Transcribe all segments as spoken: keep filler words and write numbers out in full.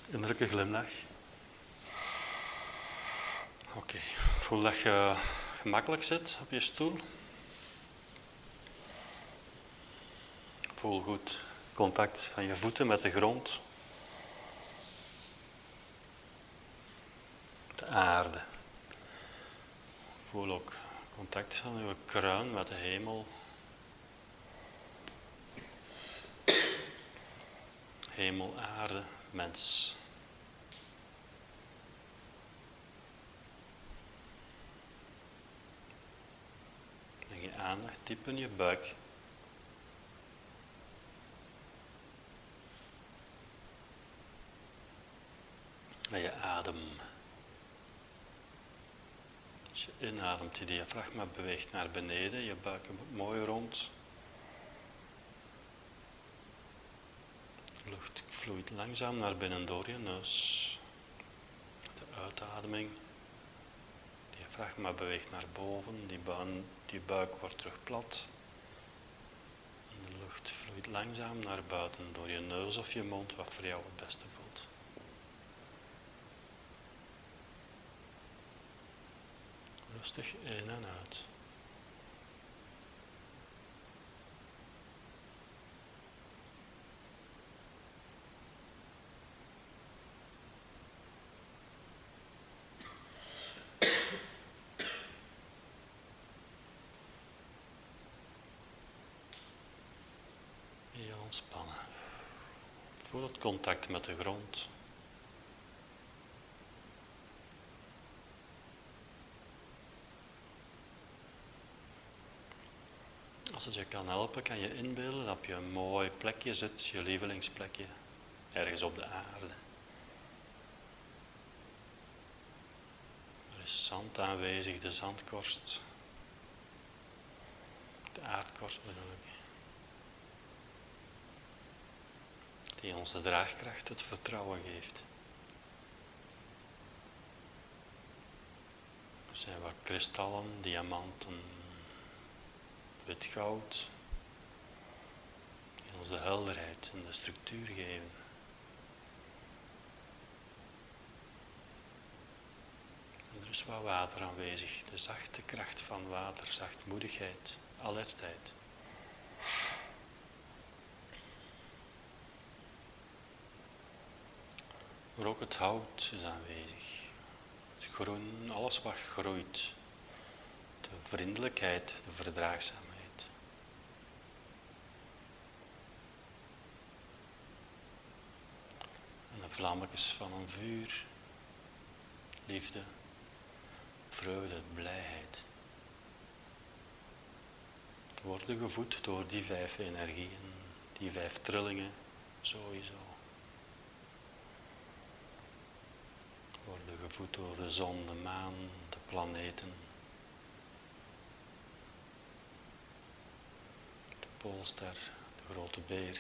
Innerlijke glimlach. Oké, okay. Voel dat je gemakkelijk zit op je stoel. Voel goed contact van je voeten met de grond. De aarde. Voel ook contact van je kruin met de hemel. Hemel, aarde, mens. En je aandacht diep in je buik. En je adem. Als je inademt, je diafragma beweegt naar beneden, je buik wordt mooi rond. De lucht vloeit langzaam naar binnen door je neus. De uitademing. De diafragma beweegt naar boven, die, buik, die buik wordt terug plat. En de lucht vloeit langzaam naar buiten door je neus of je mond, wat voor jou het beste voelt. Rustig in en uit. Heel ontspannen. Voel het contact met de grond. Als het je kan helpen, kan je inbeelden dat op je een mooi plekje zit, je lievelingsplekje, ergens op de aarde. Er is zand aanwezig, de zandkorst, de aardkorst bedoel ik, die ons de draagkracht, het vertrouwen geeft. Er zijn wat kristallen, diamanten, wit goud, die ons de helderheid en de structuur geven. En er is wat water aanwezig, de zachte kracht van water, zachtmoedigheid, alertheid. Maar ook het hout is aanwezig, het groen, alles wat groeit, de vriendelijkheid, de verdraagzaamheid. En de vlammetjes van een vuur, liefde, vreugde, blijheid. Worden gevoed door die vijf energieën, die vijf trillingen, sowieso. Worden gevoed door de zon, de maan, de planeten. De poolster, de grote beer.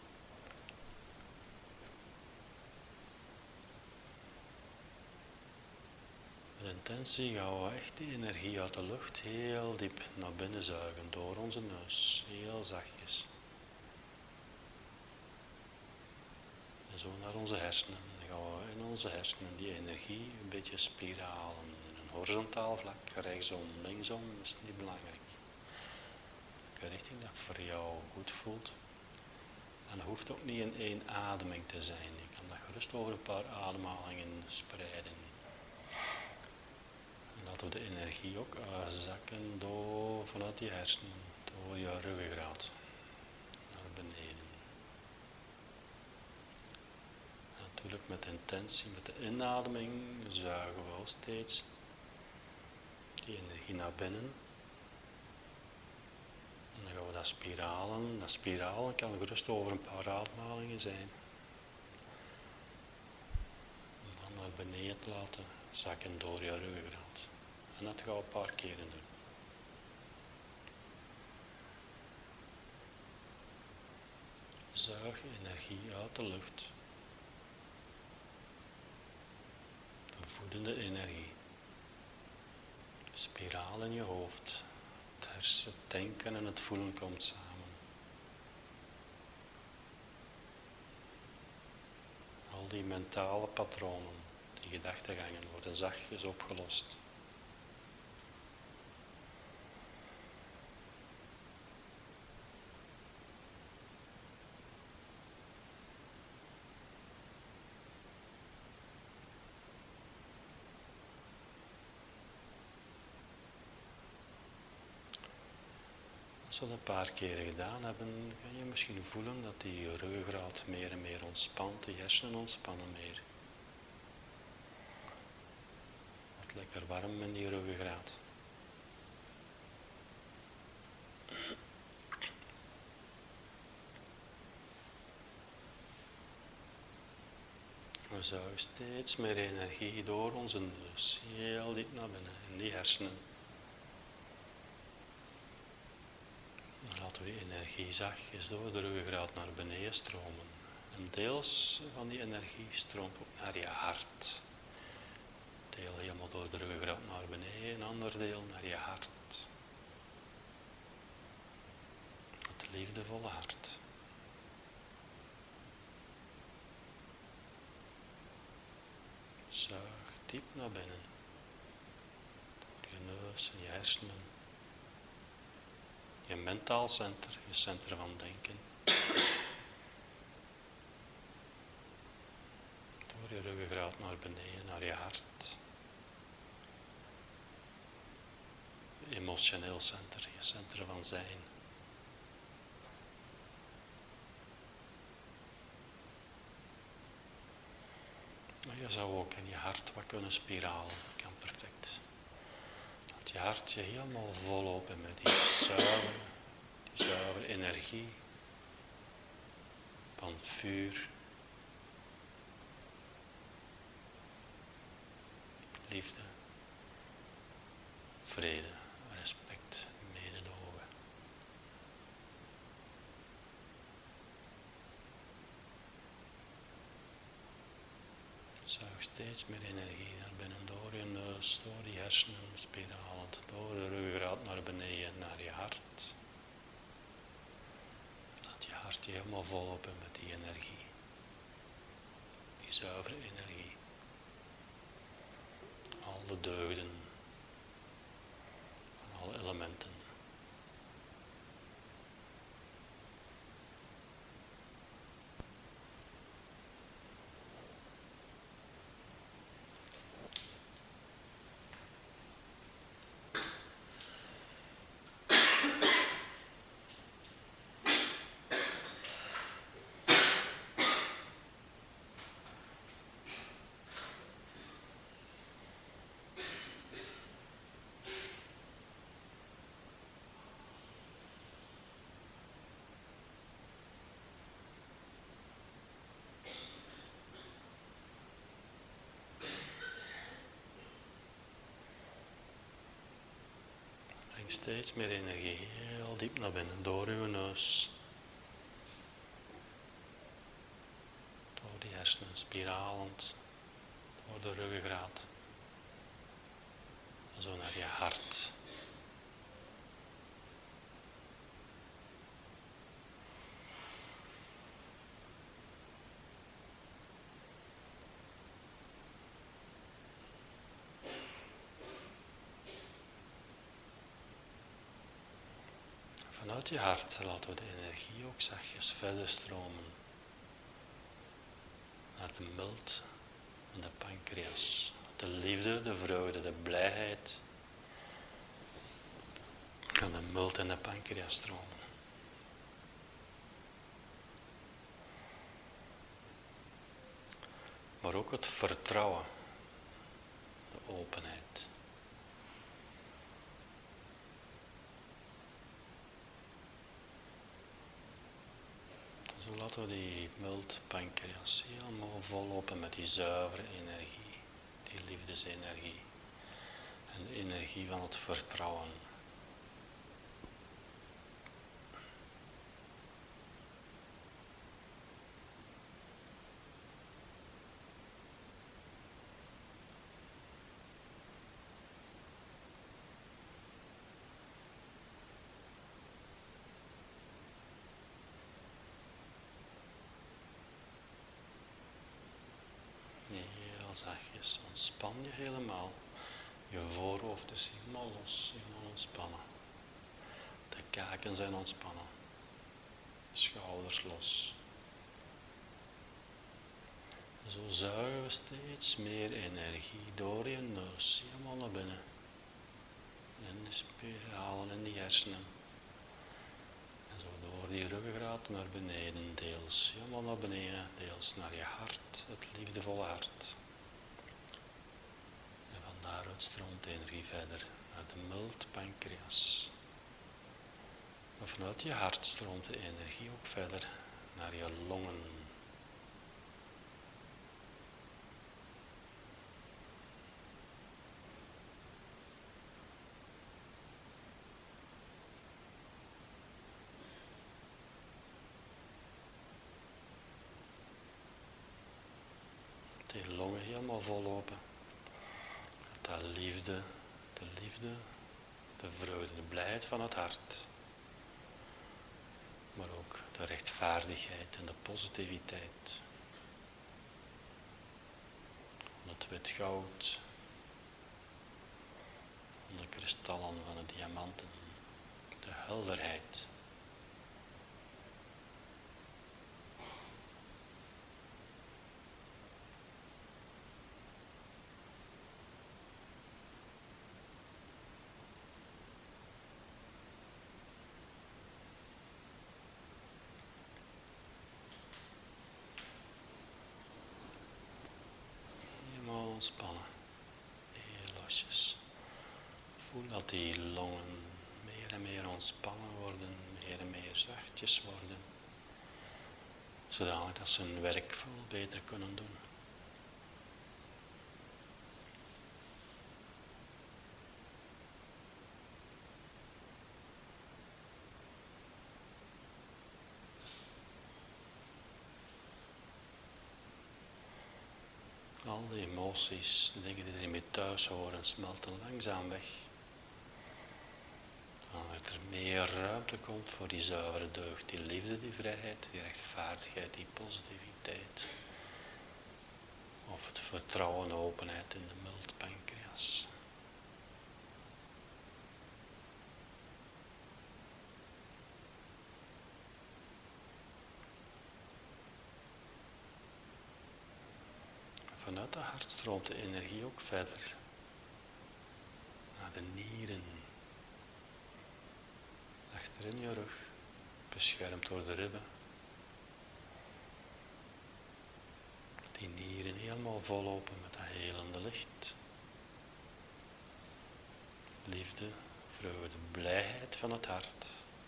Met intentie gaan we echt die energie uit de lucht heel diep naar binnen zuigen, door onze neus, heel zachtjes. En zo naar onze hersenen. Dan gaan we in onze hersenen die energie een beetje spiralen. In een horizontaal vlak, rechtsom, linksom, is niet belangrijk. Welke richting dat voor jou goed voelt. En dat hoeft ook niet in één ademing te zijn. Je kan dat gerust over een paar ademhalingen spreiden. En laten we de energie ook uitzakken door, vanuit die hersenen, door je ruggengraat, naar beneden. En natuurlijk met intentie, met de inademing zuigen we wel steeds die energie naar binnen. En dan gaan we dat spiralen. Dat spiralen kan gerust over een paar ademhalingen zijn. En dan naar beneden laten zakken door je ruggengraat. En dat gaan we een paar keren doen. Zuig energie uit de lucht. De voedende energie. Spiraal in je hoofd. Het hersen, het denken en het voelen komt samen. Al die mentale patronen, die gedachtegangen worden zachtjes opgelost. Als we dat een paar keren gedaan hebben, kan je misschien voelen dat die ruggengraat meer en meer ontspant, de hersenen ontspannen meer. Het wordt lekker warm in die ruggengraat. We zuigen steeds meer energie door onze neus, heel diep naar binnen, in die hersenen. Dan laten we die energie zachtjes door de ruggengraat naar beneden stromen. En deels van die energie stroomt ook naar je hart. Deel helemaal door de ruggengraat naar beneden, een ander deel naar je hart. Het liefdevolle hart. Zuig diep naar binnen. Door je neus en je hersenen. Je mentaal center, je centrum van denken. Door je ruggengraat naar beneden, naar je hart. Je emotioneel center, je centrum van zijn. Maar je zou ook in je hart wat kunnen spiralen, dat kan perfect. Dat je hart je helemaal volop en met die zuivere, die zuivere energie van vuur, liefde, vrede, respect, mededogen. Zuig steeds meer energie naar binnen, door je neus, door die hersenen, spiralend, door de ruggengraat naar beneden, naar je hart. Laat je hart je helemaal volop en met die energie, die zuivere energie. Alle deugden, van alle elementen. Steeds meer energie, heel diep naar binnen, door uw neus. Door die hersenen, spiralend, door de ruggengraat. En zo naar je hart. Vanuit je hart laten we de energie ook zachtjes verder stromen naar de milt en de pancreas. De liefde, de vreugde, de blijheid gaan de milt en de pancreas stromen. Maar ook het vertrouwen, de openheid. Zo laten we die mild pancreas helemaal volop en met die zuivere energie, die liefdesenergie en de energie van het vertrouwen. ontspan je helemaal. Je voorhoofd is helemaal los, helemaal ontspannen. De kaken zijn ontspannen. Schouders los. Zo zuigen we steeds meer energie door je neus, helemaal naar binnen. In de spiralen in die hersenen. En zo door die ruggengraat naar beneden, deels helemaal naar beneden, deels naar je hart, het liefdevolle hart. En van daaruit stroomt de energie verder naar de mild pancreas. En vanuit je hart stroomt de energie ook verder naar je longen. De longen helemaal vol open. De liefde, de liefde, de vreugde, de blijheid van het hart. Maar ook de rechtvaardigheid en de positiviteit. Van het wit goud, van de kristallen, van de diamanten, de helderheid. Ontspannen, heel losjes. Voel dat die longen meer en meer ontspannen worden, meer en meer zachtjes worden, zodat ze hun werk veel beter kunnen doen. Al die emoties, de dingen die er mee thuis horen, smelten langzaam weg. Dat er meer ruimte komt voor die zuivere deugd, die liefde, die vrijheid, die rechtvaardigheid, die positiviteit. Of het vertrouwen en openheid in de mild pancreas. Vanuit de hart stroomt de energie ook verder naar de nieren. Achter in je rug, beschermd door de ribben. Die nieren helemaal vol open met dat helende licht. Liefde, vreugde, blijheid van het hart.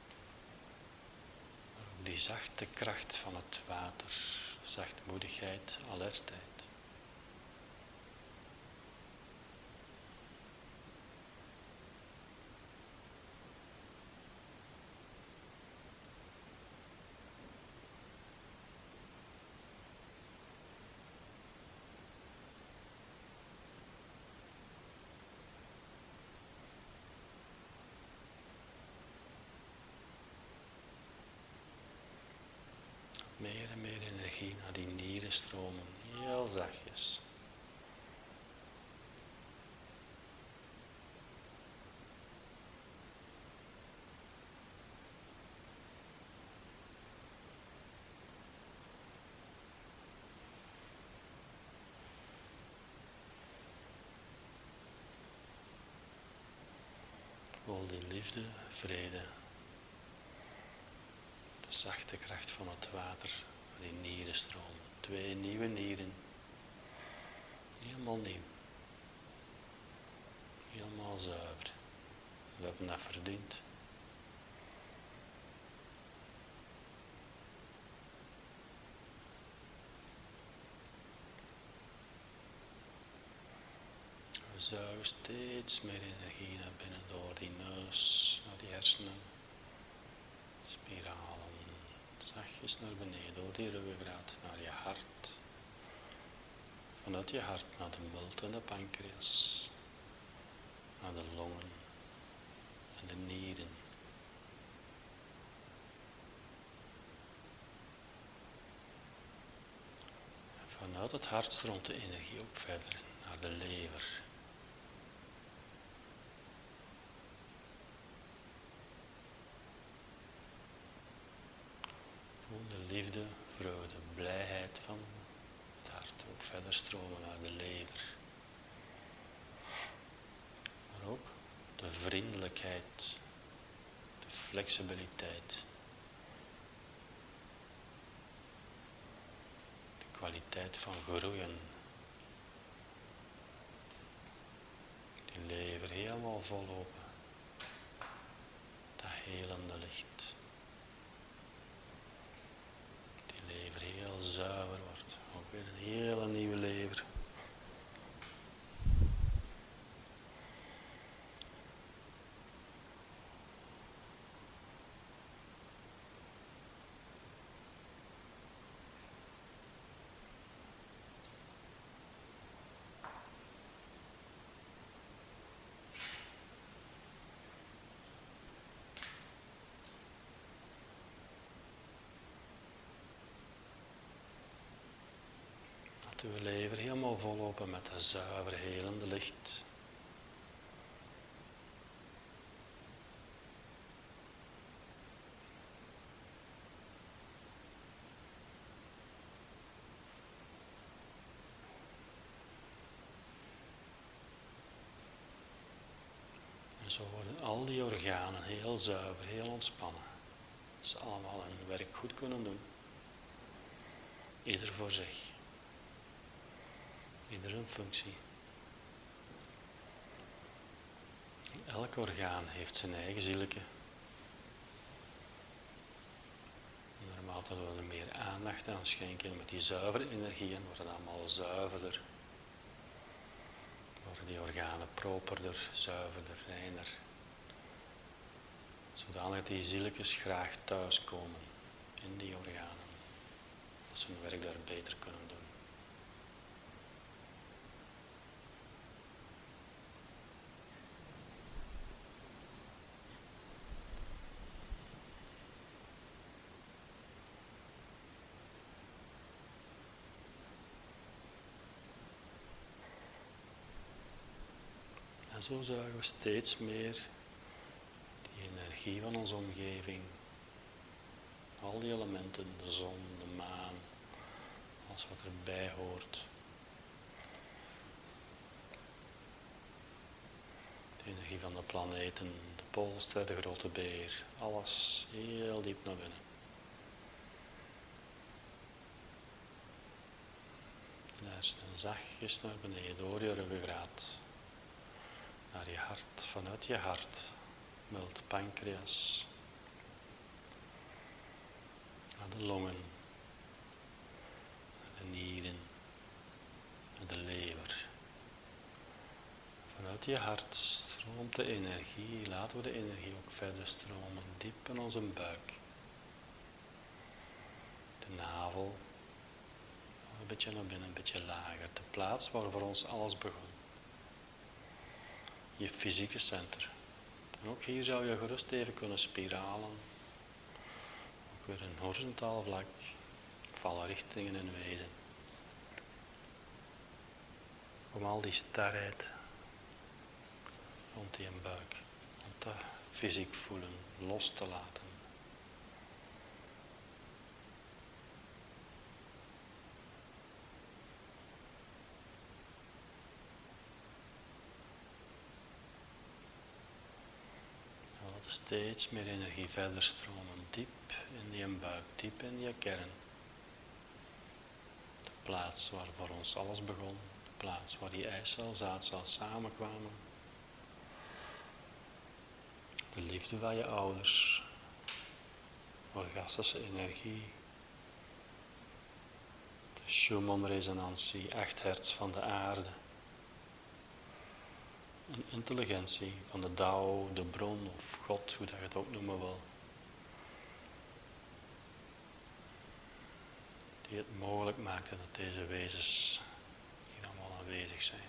Maar ook die zachte kracht van het water, zachtmoedigheid, alertheid. Meer en meer energie naar die nieren stromen, heel zachtjes. Voel die liefde, vrede. De zachte kracht van het water, die nieren stromen. Twee nieuwe nieren. Helemaal nieuw. Helemaal zuiver. We hebben dat verdiend. We zuigen steeds meer energie naar binnen door die neus, naar die hersenen. Spiralen. Zachtjes naar beneden, door die ruggengraat, naar je hart. Vanuit je hart naar de milt en de pancreas. Naar de longen en de nieren. En vanuit het hart stroomt de energie ook verder naar naar de lever. Voel de liefde, vreugde, blijheid van het hart ook verder stromen naar de lever. Maar ook de vriendelijkheid, de flexibiliteit, de kwaliteit van groeien. Die lever helemaal vol open, dat helende licht. Die lever heel zuiver wordt, ook weer een hele nieuwe lever. De lever helemaal vol open met dat zuiver helende licht. En zo worden al die organen heel zuiver, heel ontspannen. Dat ze allemaal hun werk goed kunnen doen. Ieder voor zich. Ieder een functie. Elk orgaan heeft zijn eigen zieletje. Naarmate we er meer aandacht aan schenken met die zuivere energieën, wordt het allemaal zuiverder. Worden die organen properder, zuiverder, reiner. Zodanig die zieltjes graag thuiskomen in die organen. Dat ze hun werk daar beter kunnen doen. En zo zuigen we steeds meer die energie van onze omgeving, al die elementen, de zon, de maan, alles wat erbij hoort. De energie van de planeten, de Poolster, de grote beer, alles heel diep naar binnen. Luister zachtjes naar beneden door je ruggengraat. Naar je hart, vanuit je hart, mild pancreas, naar de longen, naar de nieren, naar de lever. Vanuit je hart stroomt de energie, laten we de energie ook verder stromen, diep in onze buik. De navel, een beetje naar binnen, een beetje lager, de plaats waar voor ons alles begon. Je fysieke center. En ook hier zou je gerust even kunnen spiralen. Ook weer een horizontaal vlak. Vallen richtingen in wezen. Om al die starheid rond die buik, om dat fysiek voelen, los te laten. Steeds meer energie verder stromen, diep in die buik, diep in je kern. De plaats waar voor ons alles begon, de plaats waar die eicel, zaadcel samenkwamen. De liefde van je ouders, orgastische energie, de Schumann-resonantie, acht hertz van de aarde. Een intelligentie van de Tao, de bron of God, hoe dat je het ook noemen wil. Die het mogelijk maakte dat deze wezens hier allemaal aanwezig zijn.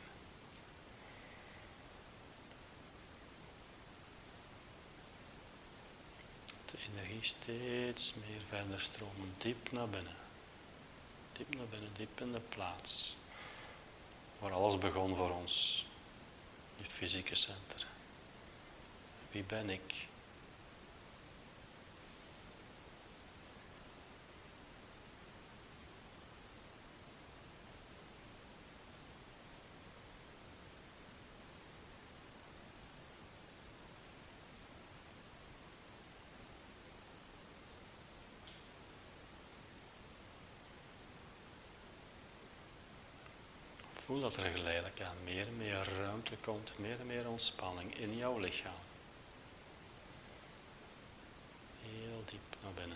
De energie steeds meer verder stromen, diep naar binnen. Diep naar binnen, diep in de plaats. waar alles begon voor ons. Je fysieke center. Wie ben ik? Voel dat er geleidelijk aan meer en meer ruimte komt, meer en meer ontspanning in jouw lichaam. Heel diep naar binnen.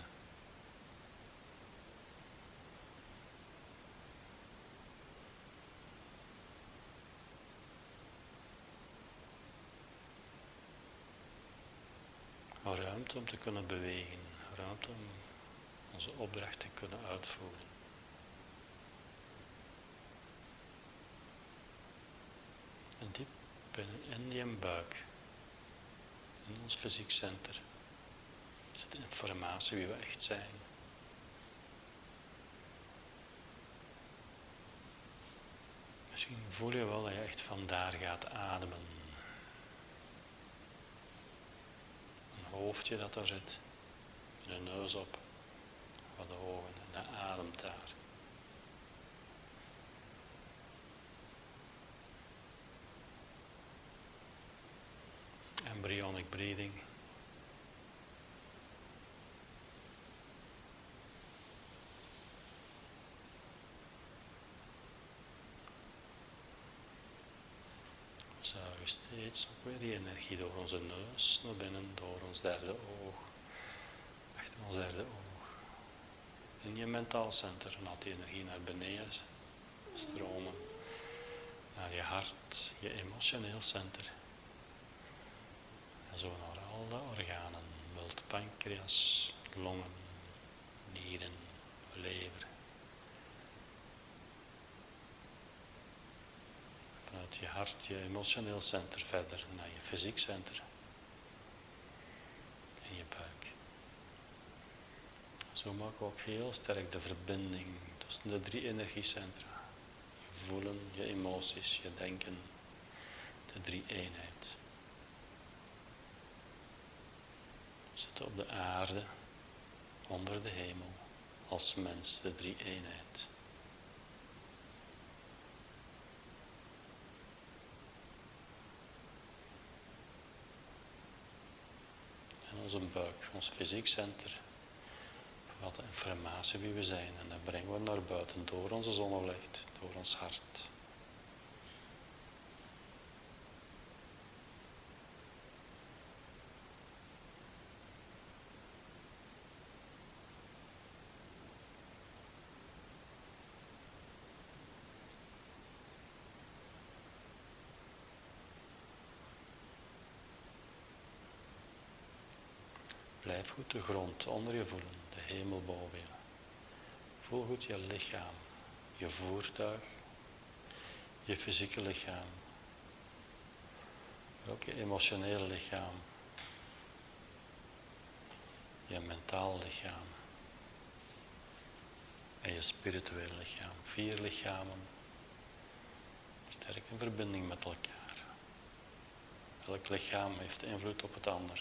Ruimte om te kunnen bewegen, ruimte om onze opdracht te kunnen uitvoeren. En diep binnen in je buik, in ons fysiek center, zit de informatie wie we echt zijn. Misschien voel je wel dat je echt vandaar gaat ademen. Een hoofdje dat daar zit, de neus op, wat de ogen en de ademt daar. Embryonic breathing. We zuigen steeds ook weer die energie door onze neus naar binnen, door ons derde oog, achter ons derde oog. In je mentaal center laat die energie naar beneden stromen, naar je hart, je emotioneel center. En zo naar al de organen, mild pancreas, longen, nieren, lever. Vanuit je hart, je emotioneel center verder naar je fysiek center. En je buik. Zo maak ook heel sterk de verbinding tussen de drie energiecentra. Je voelen, je emoties, je denken, de drie eenheid. We zitten op de aarde, onder de hemel, als mens, de drie eenheid. En onze buik, ons fysiek center, bevat de informatie wie we zijn en dat brengen we naar buiten door onze zonnelicht, door ons hart. Blijf goed de grond onder je voelen, de hemel boven je. Voel goed je lichaam, je voertuig, je fysieke lichaam, maar ook je emotionele lichaam, je mentaal lichaam en je spirituele lichaam. Vier lichamen, sterk in verbinding met elkaar. Elk lichaam heeft invloed op het ander.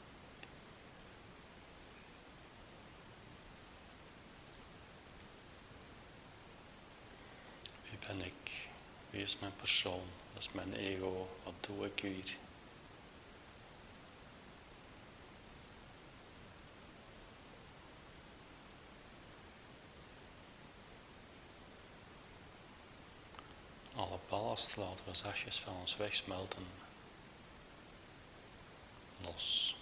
Wie ben ik? Wie is mijn persoon? Dat is mijn ego. Wat doe ik hier? Alle ballast laten we zachtjes van ons wegsmelten. Los.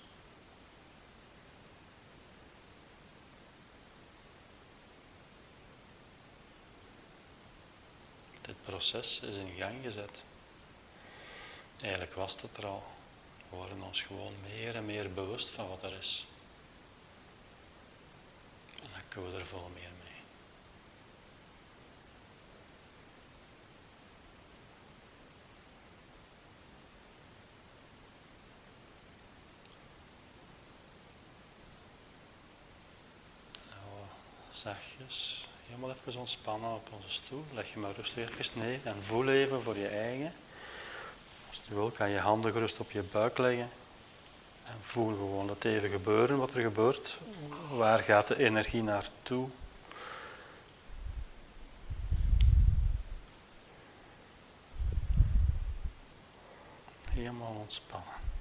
Dit proces is in gang gezet. Eigenlijk was het er al. We worden ons gewoon meer en meer bewust van wat er is. En dan kunnen we er veel meer mee. Nou, zachtjes Helemaal even ontspannen op onze stoel. Leg je maar rustig even neer en voel even voor je eigen. Als je wil kan je handen gerust op je buik leggen. En voel gewoon dat even gebeuren wat er gebeurt. Waar gaat de energie naartoe? Helemaal ontspannen.